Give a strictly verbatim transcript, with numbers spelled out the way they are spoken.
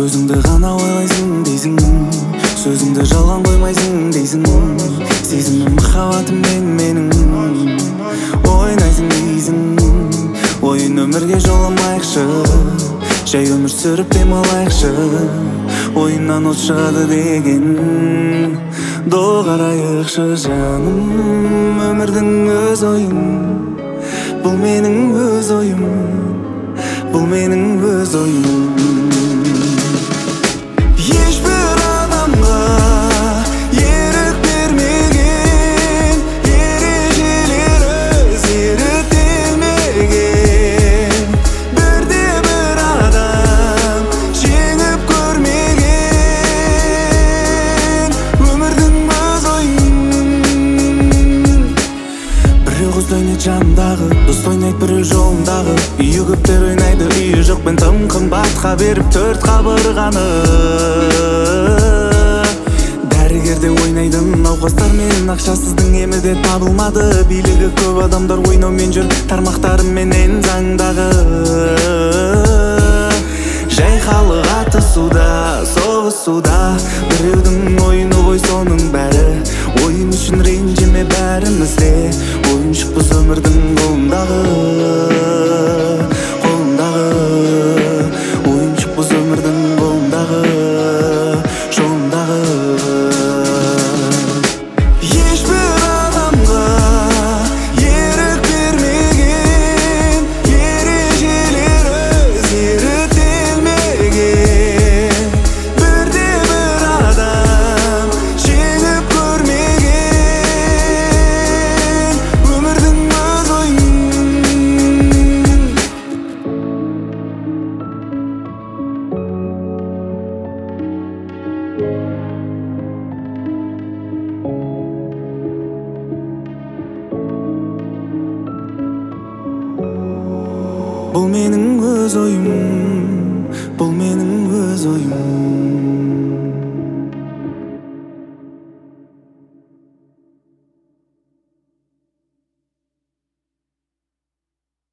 өзіңді ғана ойлайсың дейсің, сөзіңді жалған қоймайсың дейсің. Сезімім махаббатыммен менің ойнайсың дейсің. Ойын өмірге жоламайықшы, жай өмір сүріп демалайықшы. Ойыннан от шығады деген доғарайықшы жаным. Өмірдің өз ойын, бұл менің өз ойым, бұл менің өз ойым. Ешбір адамға ерік бермеген, ережелер өздері телмеген. Бірде бір адам жеңіп көрмеген өмірдің өз ойын. Біреу қыз ойнайды жанындағы, дос ойнайды біреу жолындағы. Үйі көптер ойнайды, үйі жоқпен тым қымбатқа беріп төрт қабырғаны. Дәрігерде ойнайды науқастармен, ақшасыздың емі де табылмады. Билігі көп адамдар ойнаумен жүр, тармақтарыменен заңдағы. Жай халық атысуда, соғысуда. Біреудің ойыны ғой соның бәрі. Ойын үшін ренжіме бәрімізде. Ойыншықпыз өмірдің қолындағы, қолындағы. Ойыншықпыз өмірдің қолындағы, жолындағы. Ешбір адамға ерік бермеген, ережелер өздері телмеген. Бірде бір адам жеңіп көрмеген өмірдің өз ойын. Бұл менің өз ойым.